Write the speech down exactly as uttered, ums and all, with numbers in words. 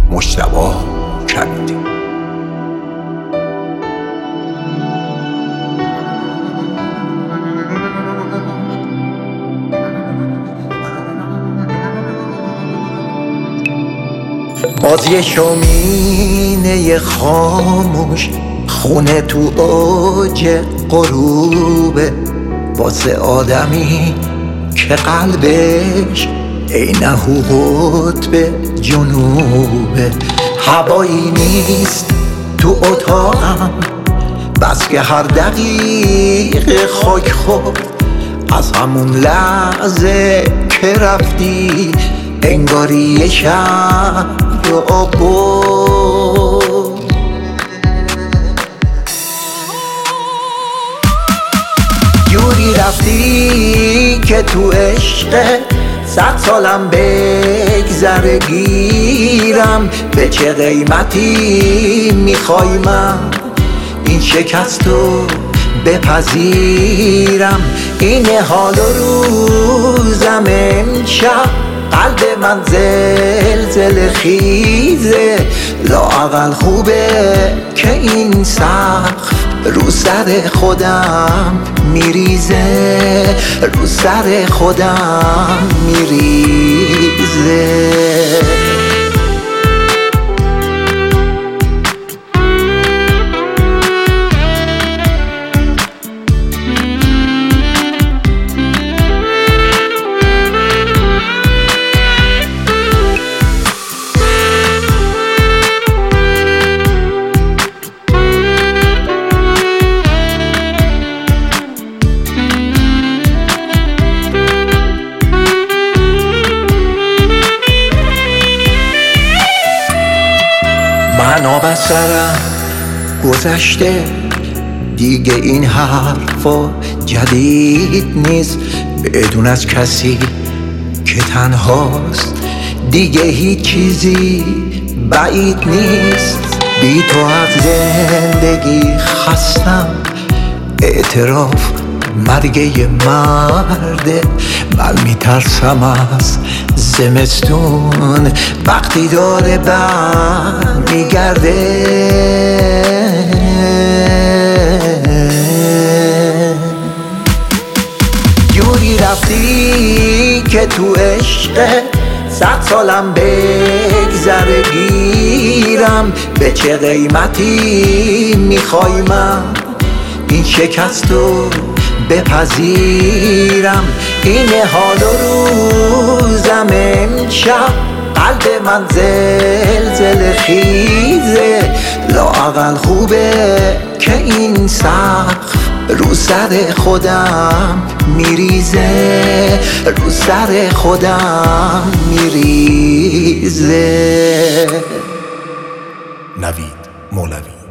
مجتبی کبیری. باز یه شومینه خاموش خونه تو اوج غروبه، واسه آدمی که قلبش عین قطب جنوبه. هوایی نیست تو اتاقم بس که هر دقیقه خاک خورد. از همون لحظه که رفتی انگاری یه شب رو بود. جوری رفتی که تو عشق صد سالم بگذره گیرم. به چه قیمتی میخوای من این شکستو بپذیرم؟ این حال و روزم امشب قلب من زلزله خیزه. لااقل خوبه که این سقف رو سر خودم میریزه، رو سر خودم میریزه. من بسرم گذشته دیگه، این حرفا جدید نیست. بدون از کسی که تنهاست دیگه هیچ چیزی بعید نیست. بی تو از زندگی خستم، اعتراف مرگ یه مرده. من میترسم از زمستون وقتی داره بر میگرده. جوری رفتی که تو عشق صد سالم بگذره گیرم. به چه قیمتی میخوای من این شکستو بپذیرم؟ این حال و روزم امشب قلب من زلزله خیزه. لااقل خوبه که این سقف رو سر خودم میریزه، رو سر خودم میریزه. نوید مولوی.